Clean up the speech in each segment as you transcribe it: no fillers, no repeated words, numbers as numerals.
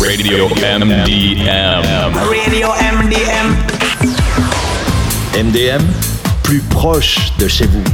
Radio MDM. Radio MDM. MDM, plus proche de chez vous.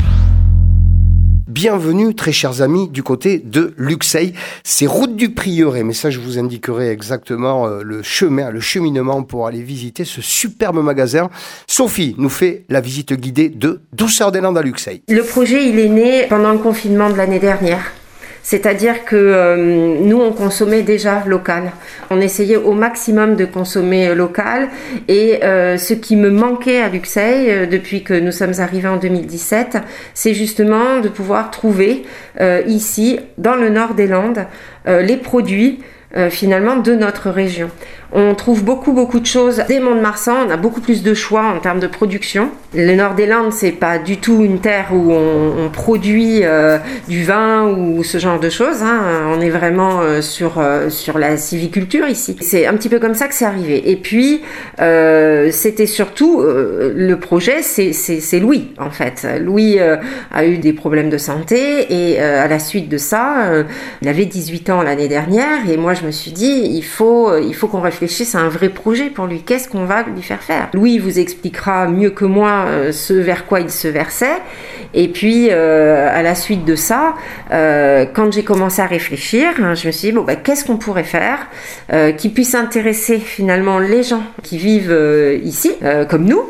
Bienvenue, très chers amis, du côté de Luxeuil. C'est route du Prieuré, mais ça, je vous indiquerai exactement le cheminement pour aller visiter ce superbe magasin. Sophie nous fait la visite guidée de Douceur des Landes à Luxeuil. Le projet, il est né pendant le confinement de l'année dernière. C'est-à-dire que nous, on consommait déjà local. On essayait au maximum de consommer local. Et ce qui me manquait à Luxeuil, depuis que nous sommes arrivés en 2017, c'est justement de pouvoir trouver ici, dans le nord des Landes, les produits finalement de notre région. On trouve beaucoup de choses dès Mont-de-Marsan. On a beaucoup plus de choix en termes de production. Le nord des Landes, c'est pas du tout une terre où on produit du vin ou ce genre de choses, hein. On est vraiment sur la sylviculture ici. C'est un petit peu comme ça que c'est arrivé. Et puis c'était surtout le projet, c'est Louis en fait. Louis a eu des problèmes de santé et à la suite de ça, il avait 18 ans l'année dernière et moi je me suis dit il faut qu'on réfléchisse à un vrai projet pour lui. Qu'est-ce qu'on va lui faire faire? Louis vous expliquera mieux que moi ce vers quoi il se versait. Et puis à la suite de ça, quand j'ai commencé à réfléchir, je me suis dit qu'est-ce qu'on pourrait faire qui puisse intéresser finalement les gens qui vivent ici, comme nous,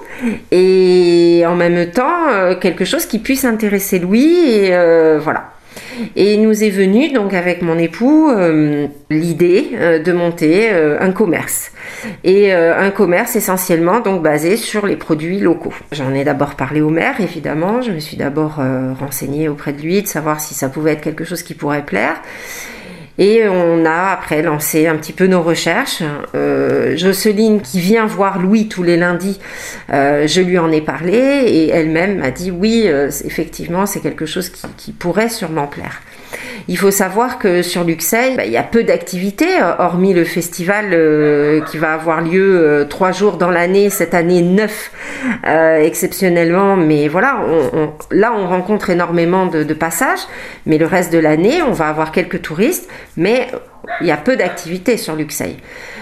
et en même temps quelque chose qui puisse intéresser Louis. Et voilà. Et il nous est venu donc avec mon époux l'idée de monter un commerce et un commerce essentiellement donc basé sur les produits locaux. J'en ai d'abord parlé au maire évidemment, je me suis d'abord renseignée auprès de lui de savoir si ça pouvait être quelque chose qui pourrait plaire. Et on a après lancé un petit peu nos recherches. Jocelyne, qui vient voir Louis tous les lundis, je lui en ai parlé et elle-même m'a dit oui, effectivement, c'est quelque chose qui pourrait sûrement plaire. Il faut savoir que sur Luxeuil, il y a peu d'activités, hormis le festival qui va avoir lieu 3 jours dans l'année, cette année 9 exceptionnellement. Mais voilà, là on rencontre énormément de passages, mais le reste de l'année, on va avoir quelques touristes, mais il y a peu d'activités sur Luxeuil.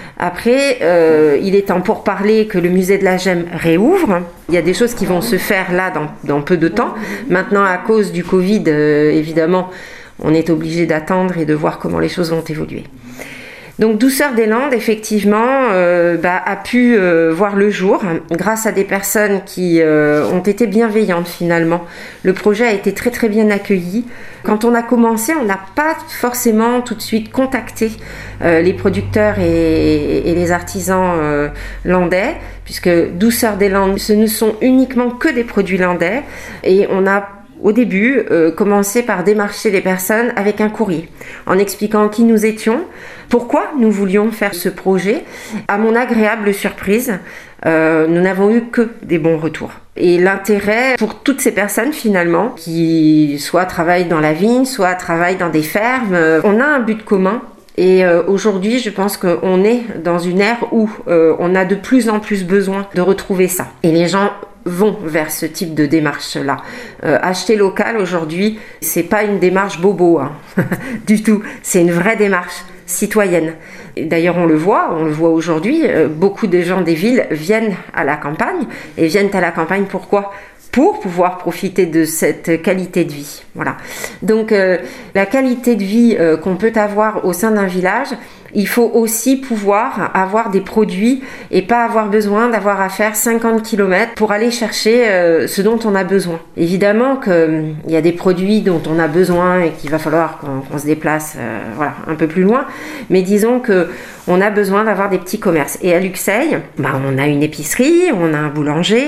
Après, il est temps pour parler que le musée de la Gemme réouvre. Il y a des choses qui vont se faire là dans peu de temps. Maintenant, à cause du Covid, évidemment, on est obligé d'attendre et de voir comment les choses vont évoluer. Donc Douceur des Landes, effectivement, a pu voir le jour grâce à des personnes qui ont été bienveillantes finalement. Le projet a été très très bien accueilli. Quand on a commencé, on n'a pas forcément tout de suite contacté les producteurs et les artisans landais, puisque Douceur des Landes, ce ne sont uniquement que des produits landais, et on a au début, commencer par démarcher les personnes avec un courrier, en expliquant qui nous étions, pourquoi nous voulions faire ce projet. À mon agréable surprise, nous n'avons eu que des bons retours. Et l'intérêt pour toutes ces personnes finalement, qui soit travaillent dans la vigne, soit travaillent dans des fermes, on a un but commun. Et aujourd'hui, je pense qu'on est dans une ère où on a de plus en plus besoin de retrouver ça. Et les gens vont vers ce type de démarche-là. Acheter local aujourd'hui, c'est pas une démarche bobo, hein, du tout. C'est une vraie démarche citoyenne. Et d'ailleurs, on le voit aujourd'hui. Beaucoup de gens des villes viennent à la campagne. Et viennent à la campagne pourquoi ? Pour pouvoir profiter de cette qualité de vie. Voilà. Donc, la qualité de vie qu'on peut avoir au sein d'un village, il faut aussi pouvoir avoir des produits et pas avoir besoin d'avoir à faire 50 km pour aller chercher ce dont on a besoin. Évidemment qu'il y a des produits dont on a besoin et qu'il va falloir qu'on se déplace un peu plus loin, mais disons qu'on a besoin d'avoir des petits commerces. Et à Luxeuil, on a une épicerie, on a un boulanger,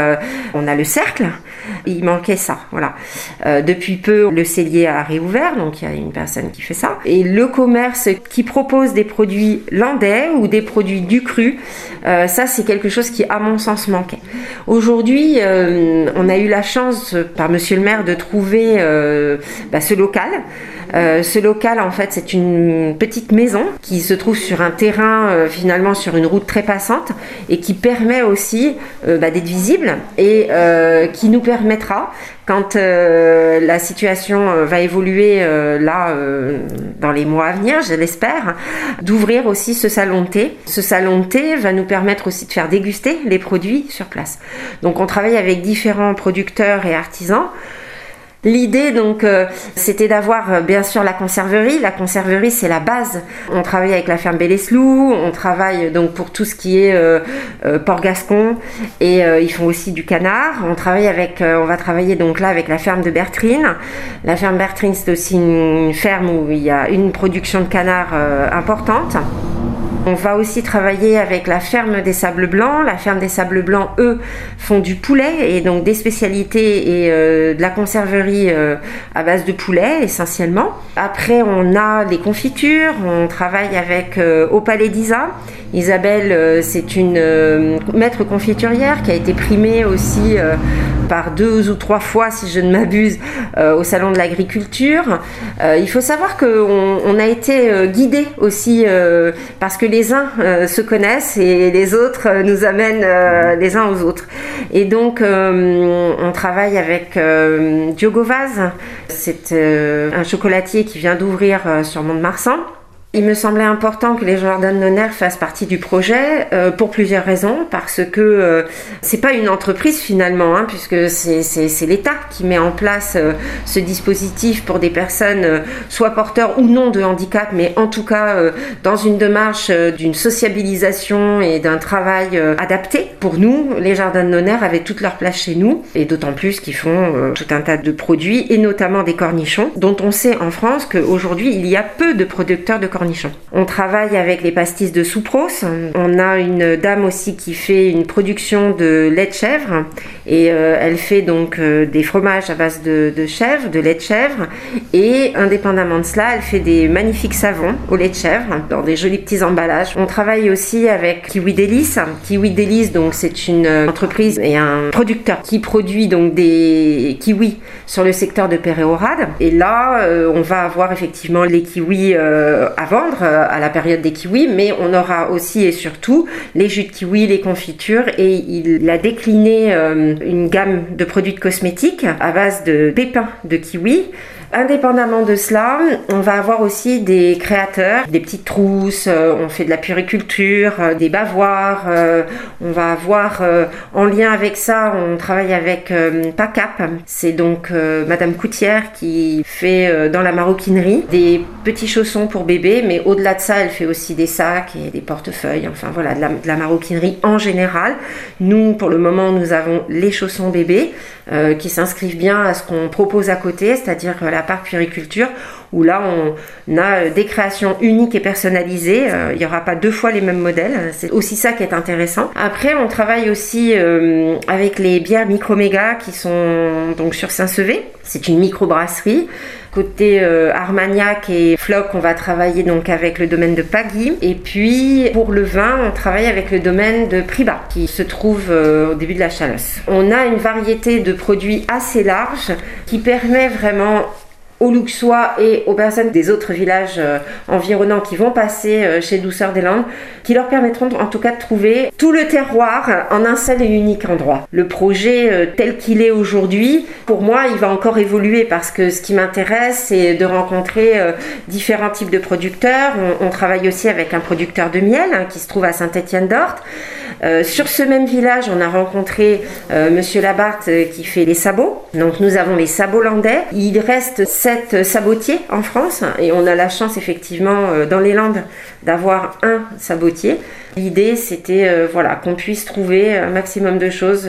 on a le cercle. Il manquait ça, voilà. Depuis peu, le cellier a réouvert, donc il y a une personne qui fait ça. Et le commerce qui propose des produits landais ou des produits du cru, ça c'est quelque chose qui, à mon sens, manquait. Aujourd'hui, on a eu la chance, par monsieur le maire, de trouver ce local. Ce local, en fait, c'est une petite maison qui se trouve sur un terrain, finalement, sur une route très passante et qui permet aussi d'être visible et qui nous permet permettra, quand la situation va évoluer dans les mois à venir, je l'espère, d'ouvrir aussi ce salon de thé. Ce salon de thé va nous permettre aussi de faire déguster les produits sur place. Donc on travaille avec différents producteurs et artisans. L'idée donc c'était d'avoir bien sûr la conserverie. La conserverie, c'est la base. On travaille avec la ferme Belleslou, on travaille donc pour tout ce qui est Port Gascon et ils font aussi du canard. On va travailler donc là avec la ferme de Bertrine. La ferme Bertrine, c'est aussi une ferme où il y a une production de canard importante. On va aussi travailler avec la ferme des Sables Blancs. La ferme des Sables Blancs, eux, font du poulet et donc des spécialités et de la conserverie à base de poulet essentiellement. Après, on a les confitures. On travaille avec au Palais d'Isa. Isabelle, c'est une maître confiturière qui a été primée aussi par 2 ou 3 fois, si je ne m'abuse, au Salon de l'Agriculture. Il faut savoir qu'on a été guidés aussi parce que les uns se connaissent et les autres nous amènent les uns aux autres. Et donc, on travaille avec Diogo Vaz. C'est un chocolatier qui vient d'ouvrir sur Mont-de-Marsan. Il me semblait important que les Jardins de Nonnerre fassent partie du projet pour plusieurs raisons, parce que c'est pas une entreprise finalement, puisque c'est l'État qui met en place ce dispositif pour des personnes soit porteurs ou non de handicap, mais en tout cas dans une démarche d'une sociabilisation et d'un travail adapté. Pour nous, les Jardins de Nonnerre avaient toute leur place chez nous, et d'autant plus qu'ils font tout un tas de produits, et notamment des cornichons, dont on sait en France qu'aujourd'hui il y a peu de producteurs de cornichons. On travaille avec les pastis de Soupros. On a une dame aussi qui fait une production de lait de chèvre et elle fait donc des fromages à base de chèvre, de lait de chèvre, et indépendamment de cela, elle fait des magnifiques savons au lait de chèvre dans des jolis petits emballages. On travaille aussi avec Kiwi Délice. Kiwi Délice, donc c'est une entreprise et un producteur qui produit donc des kiwis sur le secteur de Péréorade. Et là, on va avoir effectivement les kiwis à vendre à la période des kiwis, mais on aura aussi et surtout les jus de kiwi, les confitures, et il a décliné une gamme de produits de cosmétiques à base de pépins de kiwi. Indépendamment de cela, on va avoir aussi des créateurs, des petites trousses, on fait de la puériculture, des bavoirs, on va avoir en lien avec ça, on travaille avec PACAP, c'est donc Madame Coutière qui fait dans la maroquinerie des petits chaussons pour bébés, mais au-delà de ça, elle fait aussi des sacs et des portefeuilles, enfin voilà, de la maroquinerie en général. Nous, pour le moment, nous avons les chaussons bébés qui s'inscrivent bien à ce qu'on propose à côté, c'est-à-dire la part puériculture, où là on a des créations uniques et personnalisées. Il n'y aura pas 2 fois les mêmes modèles, c'est aussi ça qui est intéressant. Après, on travaille aussi avec les bières Microméga qui sont donc sur Saint-Sevé. C'est une microbrasserie. Côté Armagnac et Floc, on va travailler donc avec le domaine de Pagui. Et puis pour le vin, on travaille avec le domaine de Priba, qui se trouve au début de la Chalosse. On a une variété de produits assez large qui permet vraiment aux Luxois et aux personnes des autres villages environnants qui vont passer chez Douceur des Landes, qui leur permettront en tout cas de trouver tout le terroir en un seul et unique endroit. Le projet tel qu'il est aujourd'hui, pour moi, il va encore évoluer parce que ce qui m'intéresse, c'est de rencontrer différents types de producteurs. On travaille aussi avec un producteur de miel qui se trouve à Saint-Étienne-d'Orthe. Sur ce même village, on a rencontré Monsieur Labarthe qui fait les sabots. Donc nous avons les sabots landais. Il reste 7 sabotiers en France et on a la chance effectivement dans les Landes d'avoir un sabotier. L'idée c'était qu'on puisse trouver un maximum de choses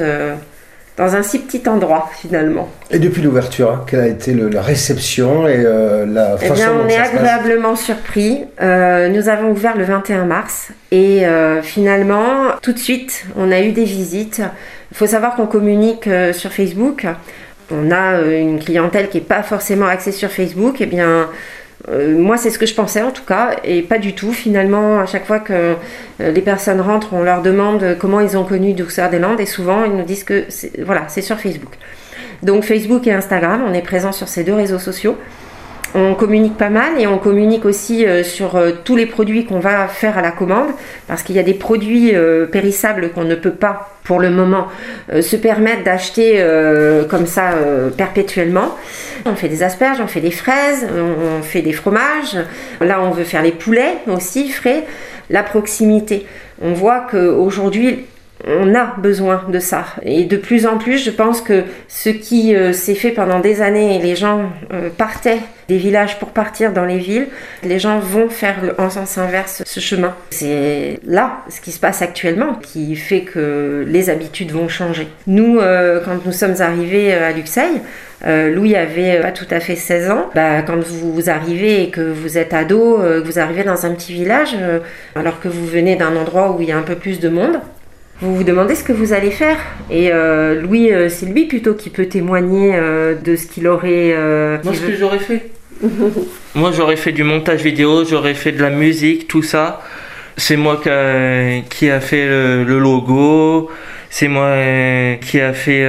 dans un si petit endroit finalement. Et depuis l'ouverture, quelle a été la réception et la façon dont ça se passe ? On est agréablement surpris. Nous avons ouvert le 21 mars et finalement, tout de suite, on a eu des visites. Il faut savoir qu'on communique sur Facebook. On a une clientèle qui n'est pas forcément axée sur Facebook. Eh bien, moi, c'est ce que je pensais en tout cas, et pas du tout. Finalement, à chaque fois que les personnes rentrent, on leur demande comment ils ont connu Douceur des Landes, et souvent, ils nous disent que c'est sur Facebook. Donc Facebook et Instagram, on est présent sur ces 2 réseaux sociaux. On communique pas mal et on communique aussi sur tous les produits qu'on va faire à la commande, parce qu'il y a des produits périssables qu'on ne peut pas, pour le moment, se permettre d'acheter comme ça perpétuellement. On fait des asperges, on fait des fraises, on fait des fromages. Là, on veut faire les poulets aussi frais. La proximité. On voit qu'aujourd'hui, on a besoin de ça. Et de plus en plus, je pense que ce qui s'est fait pendant des années, les gens partaient des villages pour partir dans les villes, les gens vont faire en sens inverse ce chemin. C'est là ce qui se passe actuellement qui fait que les habitudes vont changer. Nous, quand nous sommes arrivés à Luxeuil, Louis avait pas tout à fait 16 ans. Quand vous arrivez et que vous êtes ado, que vous arrivez dans un petit village, alors que vous venez d'un endroit où il y a un peu plus de monde, vous vous demandez ce que vous allez faire. Et Louis, c'est lui plutôt qui peut témoigner de ce qu'il aurait... Moi, ce que j'aurais fait. Moi, j'aurais fait du montage vidéo, j'aurais fait de la musique, tout ça. C'est moi qui a fait le logo. C'est moi qui a fait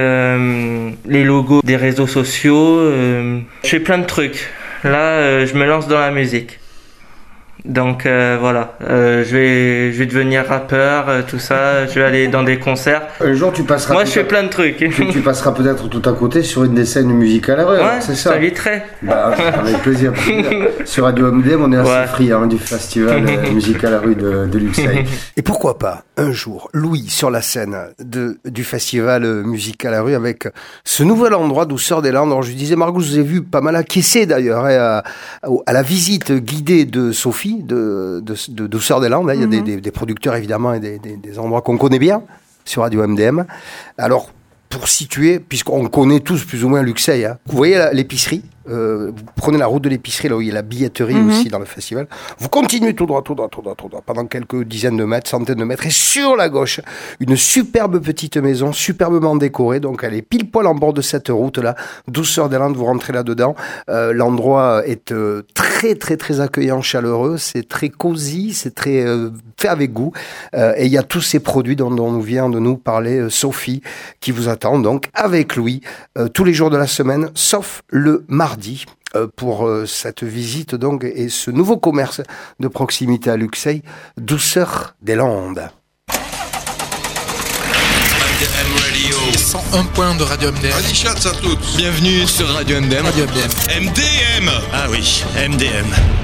les logos des réseaux sociaux. Je fais plein de trucs. Là, je me lance dans la musique. Donc voilà, je vais devenir rappeur, tout ça, je vais aller dans des concerts. Un jour tu passeras. Moi je fais plein de trucs. Tu passeras peut-être tout à côté sur une des scènes musicales à la rue, ouais, c'est ça? J'inviterai. Avec plaisir. Sur Radio MDM, on est assez friand du festival musical à la rue de Luxeuil. Et pourquoi pas un jour, Louis sur la scène du festival musical à la rue avec ce nouvel endroit Douceur des Landes. Alors je disais, Margot, je vous ai vu pas mal acquiescer d'ailleurs à la visite guidée de Sophie de Douceur des Landes. Il y a des producteurs évidemment et des endroits qu'on connaît bien sur Radio MDM. Alors pour situer, puisqu'on connaît tous plus ou moins Luxeuil, hein. Vous voyez l'épicerie, vous prenez la route de l'épicerie, là où il y a la billetterie aussi dans le festival. Vous continuez tout droit, pendant quelques dizaines de mètres, centaines de mètres, et sur la gauche, une superbe petite maison, superbement décorée, donc elle est pile poil en bord de cette route-là, Douceur des Landes, vous rentrez là-dedans. L'endroit est très, très, très accueillant, chaleureux, c'est très cosy, c'est très fait avec goût, et il y a tous ces produits dont nous vient de nous parler Sophie, qui vous attend donc avec Louis, tous les jours de la semaine, sauf le mardi, pour cette visite donc et ce nouveau commerce de proximité à Luxeuil, Douceur des Landes. 101 points de Radio MDM. Bienvenue sur Radio MDM. Radio MDM. MDM. Ah oui, MDM.